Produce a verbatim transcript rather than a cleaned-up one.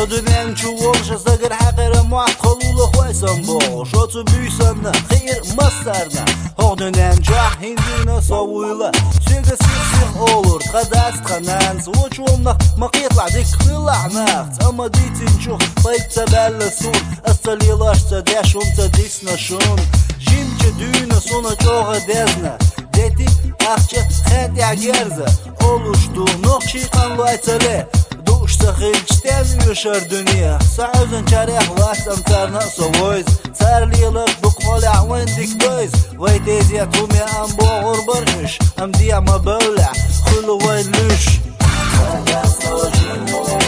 دنيا نشوفش زقر حقر معقل خويسن بو شو بيسن خير مصرنا هو دنيا نجاح هندينا صويلة شيغا سيخ olur قداس قنانس وشومنا ما يطلع ديك طلع ناس اما ديتي نشوف طيب تبال سون استليلاش تداش ومتديسنا شون جيمچه düğüne sona çoğa dezne Dedi akçe xent ya gerze Oluştu nokçi kanlı aytale Duşta xilçten yuşar dünya Sağızın çareh vasam tarna sovoyz Sarlilik bu qola wendik doyz Vay tezya tumi am boğur barış Am diyama böyle Xulu vay lüş